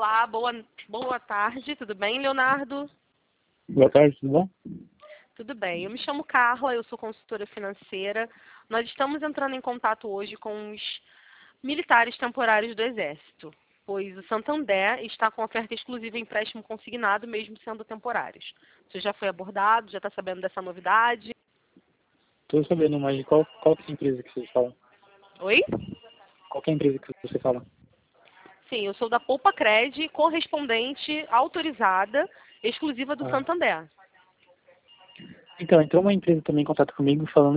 Olá, boa tarde, tudo bem, Leonardo? Boa tarde, tudo bom? Tudo bem, eu me chamo Carla, eu sou consultora financeira. Nós estamos entrando em contato hoje com os militares temporários do Exército, pois o Santander está com oferta exclusiva em empréstimo consignado, mesmo sendo temporários. Você já foi abordado, já está sabendo dessa novidade? Estou sabendo, mas qual que é a empresa que você fala? Oi? Qual que é a empresa que você fala? Sim, eu sou da Poupa Cred, correspondente autorizada, exclusiva do Ah. Santander. Então, entrou uma empresa também em contato comigo falando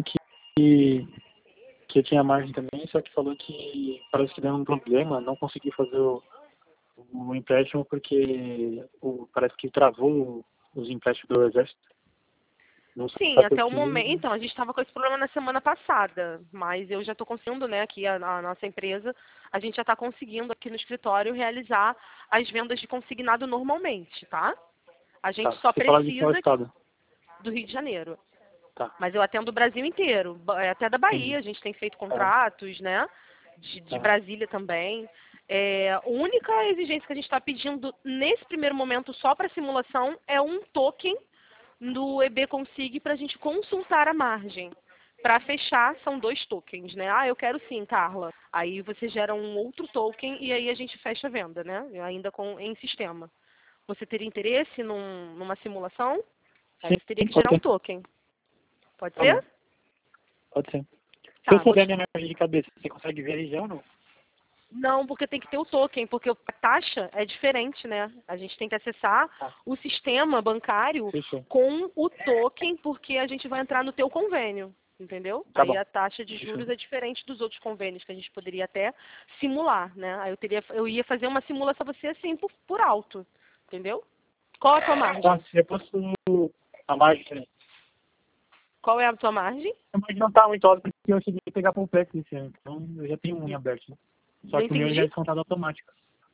que eu tinha margem também, só que falou que parece que deu um problema, não consegui fazer o empréstimo porque parece que travou os empréstimos do Exército. Não Sim, sabe até por o momento. quê. Então, a gente estava com esse problema na semana passada, mas eu já estou conseguindo, né, aqui a nossa empresa, a gente já está conseguindo aqui no escritório realizar as vendas de consignado normalmente, tá? A gente Tá, só você fala de qual precisa estado? do Rio de Janeiro. Tá, Mas eu atendo o Brasil inteiro, até da entendi. Bahia, a gente tem feito Tá, contratos, né? De tá. Brasília também. A única exigência que a gente está pedindo nesse primeiro momento só para simulação é um token do EB Consig para a gente consultar a margem. Para fechar, são 2 tokens, né? Ah, eu quero sim, Carla. Aí você gera um outro token e aí a gente fecha a venda, né? Ainda em sistema. Você teria interesse numa simulação? Aí Sim, você teria que pode gerar um ser. token. Pode Tá bom, ser? pode ser. Se eu Tá, souber minha margem de cabeça, você consegue ver aí já ou não? Não, porque tem que ter o token, porque a taxa é diferente, né? A gente tem que acessar Tá, o sistema bancário fechou. com o token, porque a gente vai entrar no teu convênio, entendeu? Tá Aí bom, a taxa de fechou. juros é diferente dos outros convênios que a gente poderia até simular, né? Aí eu ia fazer uma simulação pra você assim por alto, entendeu? Qual a tua Tá, margem? se eu posso a margem também. Qual é a tua margem? A margem não tá muito alta porque eu cheguei a pegar complexo esse ano, então eu já tenho um em aberto, né? Só Não que o meu já entendi. é descontado automático.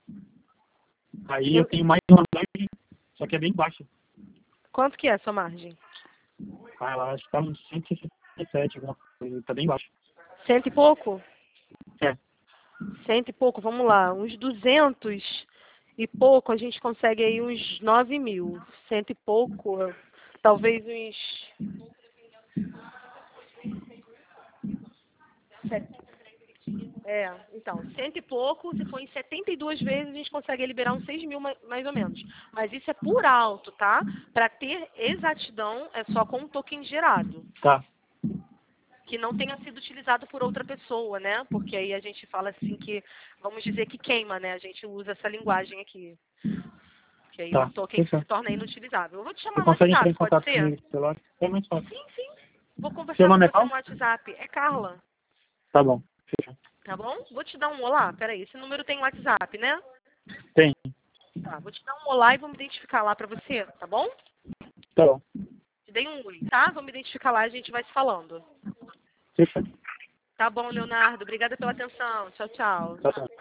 Aí eu Eu- tenho mais uma margem, só que é bem baixa. Quanto que é a sua margem? Ah, ela acho que tá uns 167, alguma coisa, tá bem baixa. Cento e pouco? É, Cento e pouco, vamos lá, uns 200 e pouco, a gente consegue aí uns 9.000. Cento e pouco, talvez uns... Então, cento e pouco, se for em 72 vezes, a gente consegue liberar uns 6.000 mais ou menos. Mas isso é por alto, tá? Para ter exatidão, é só com um token gerado, tá, que não tenha sido utilizado por outra pessoa, né? Porque aí a gente fala assim que, vamos dizer que queima, né? A gente usa essa linguagem aqui. Que aí o tá, token fechou. se torna inutilizável. Eu vou te Você chamar no consegue entrar em WhatsApp, pode contato ser? comigo no celular? É muito fácil. Sim, sim. Vou Seu conversar com nome é você qual? no WhatsApp. É Carla, Tá bom, fechou. tá bom? Vou te dar um olá. Peraí, esse número tem WhatsApp, né? Tem, Tá, vou te dar um olá e vou me identificar lá pra você, tá bom? tá bom, Te dei um oi, tá? Vou me identificar lá e a gente vai se falando. fechou. Tá bom, Leonardo. Obrigada pela atenção. Tchau, tchau. Tá bom.